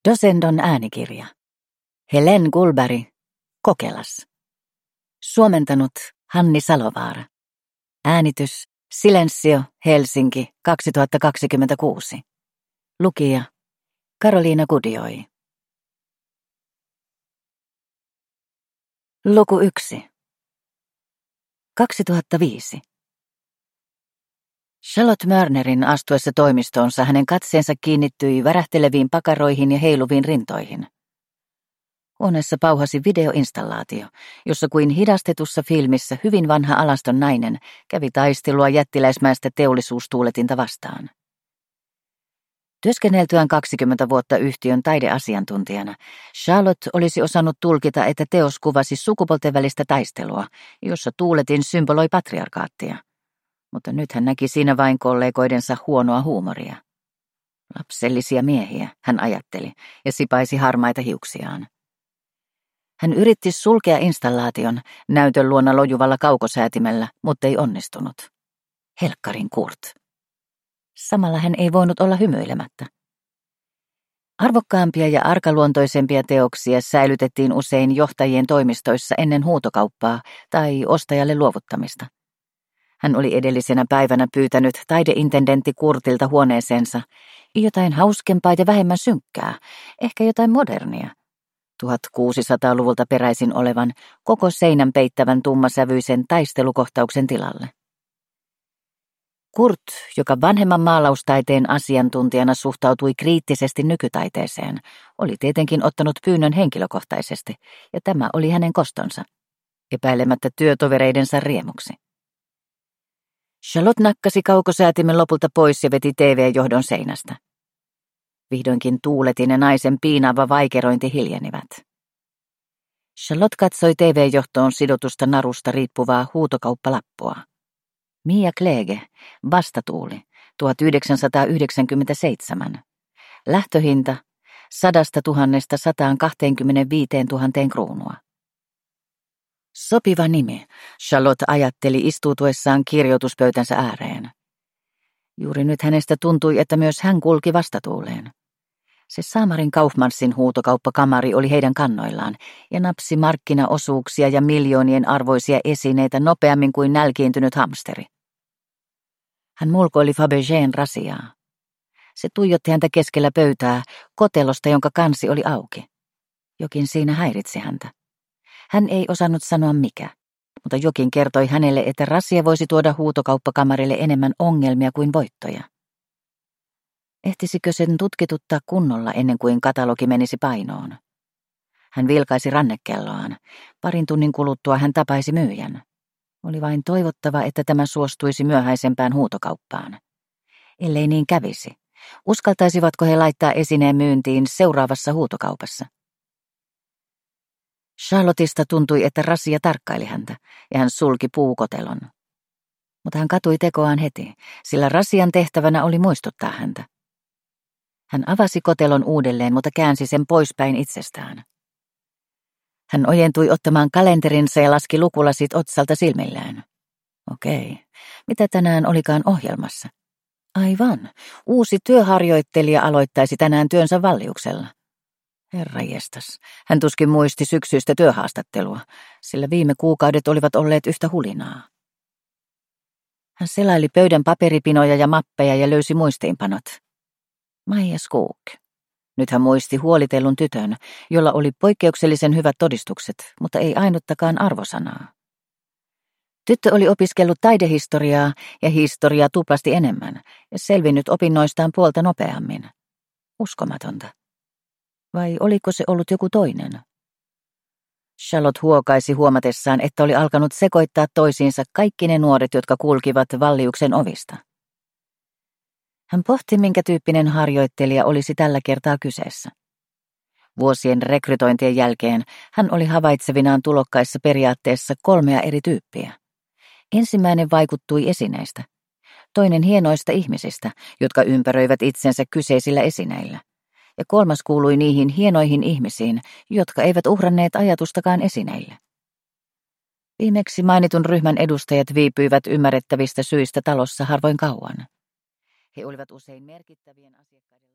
Dosendon äänikirja. Helen Gulberg, Kokelas. Suomentanut Hanni Salovaara. Äänitys Silensio, Helsinki, 2026. Lukija Karoliina Gudioi. Luku 1. 2005. Charlotte Mörnerin astuessa toimistoonsa hänen katseensa kiinnittyi värähteleviin pakaroihin ja heiluviin rintoihin. Huoneessa pauhasi videoinstallaatio, jossa kuin hidastetussa filmissä hyvin vanha alaston nainen kävi taistelua jättiläismäistä teollisuustuuletinta vastaan. Työskenneltyään 20 vuotta yhtiön taideasiantuntijana, Charlotte olisi osannut tulkita, että teos kuvasi sukupuolten välistä taistelua, jossa tuuletin symboloi patriarkaattia. Mutta nyt hän näki siinä vain kollegoidensa huonoa huumoria. Lapsellisia miehiä, hän ajatteli, ja sipaisi harmaita hiuksiaan. Hän yritti sulkea installaation näytön luona lojuvalla kaukosäätimellä, mutta ei onnistunut. Helkkarin Kurt. Samalla hän ei voinut olla hymyilemättä. Arvokkaampia ja arkaluontoisempia teoksia säilytettiin usein johtajien toimistoissa ennen huutokauppaa tai ostajalle luovuttamista. Hän oli edellisenä päivänä pyytänyt taideintendentti Kurtilta huoneeseensa jotain hauskempaa ja vähemmän synkkää, ehkä jotain modernia. 1600-luvulta peräisin olevan, koko seinän peittävän tummasävyisen taistelukohtauksen tilalle. Kurt, joka vanhemman maalaustaiteen asiantuntijana suhtautui kriittisesti nykytaiteeseen, oli tietenkin ottanut pyynnön henkilökohtaisesti, ja tämä oli hänen kostonsa, epäilemättä työtovereidensa riemuksi. Charlotte nakkasi kaukosäätimen lopulta pois ja veti TV-johdon seinästä. Vihdoinkin tuuletin ja naisen piinaava vaikerointi hiljenivät. Charlotte katsoi TV-johtoon sidotusta narusta riippuvaa huutokauppalappua. Mia Klege, vastatuuli, 1997. Lähtöhinta 100 000 125 000 kruunua. Sopiva nimi, Charlotte ajatteli istuutuessaan kirjoituspöytänsä ääreen. Juuri nyt hänestä tuntui, että myös hän kulki vastatuuleen. Se Samarin Kaufmannsin huutokauppakamari oli heidän kannoillaan ja napsi markkinaosuuksia ja miljoonien arvoisia esineitä nopeammin kuin nälkiintynyt hamsteri. Hän mulkoili Fabergén rasiaa. Se tuijotti häntä keskellä pöytää kotelosta, jonka kansi oli auki. Jokin siinä häiritsi häntä. Hän ei osannut sanoa mikä, mutta jokin kertoi hänelle, että rasia voisi tuoda huutokauppakamarille enemmän ongelmia kuin voittoja. Ehtisikö sen tutkituttaa kunnolla ennen kuin katalogi menisi painoon? Hän vilkaisi rannekelloaan. Parin tunnin kuluttua hän tapaisi myyjän. Oli vain toivottava, että tämä suostuisi myöhäisempään huutokauppaan. Ellei niin kävisi, uskaltaisivatko he laittaa esineen myyntiin seuraavassa huutokaupassa? Charlottesta tuntui, että rasia tarkkaili häntä, ja hän sulki puukotelon. Mutta hän katui tekoaan heti, sillä rasian tehtävänä oli muistuttaa häntä. Hän avasi kotelon uudelleen, mutta käänsi sen poispäin itsestään. Hän ojentui ottamaan kalenterinsa ja laski lukulasit otsalta silmillään. Okei, mitä tänään olikaan ohjelmassa? Aivan, uusi työharjoittelija aloittaisi tänään työnsä valliuksella. Herranjestas, hän tuskin muisti syksyistä työhaastattelua, sillä viime kuukaudet olivat olleet yhtä hulinaa. Hän selaili pöydän paperipinoja ja mappeja ja löysi muistiinpanot. Maija Skog. Nyt hän muisti huolitellun tytön, jolla oli poikkeuksellisen hyvät todistukset, mutta ei ainuttakaan arvosanaa. Tyttö oli opiskellut taidehistoriaa ja historiaa tuplasti enemmän ja selvinnyt opinnoistaan puolta nopeammin. Uskomatonta. Vai oliko se ollut joku toinen? Charlotte huokaisi huomatessaan, että oli alkanut sekoittaa toisiinsa kaikki ne nuoret, jotka kulkivat valliuksen ovista. Hän pohti, minkä tyyppinen harjoittelija olisi tällä kertaa kyseessä. Vuosien rekrytointien jälkeen hän oli havaitsevinaan tulokkaissa periaatteessa 3 eri tyyppiä. Ensimmäinen vaikuttui esineistä, toinen hienoista ihmisistä, jotka ympäröivät itsensä kyseisillä esineillä, ja 3. kuului niihin hienoihin ihmisiin, jotka eivät uhranneet ajatustakaan esineille. Viimeksi mainitun ryhmän edustajat viipyivät ymmärrettävistä syistä talossa harvoin kauan. He olivat usein merkittävien asiakkaiden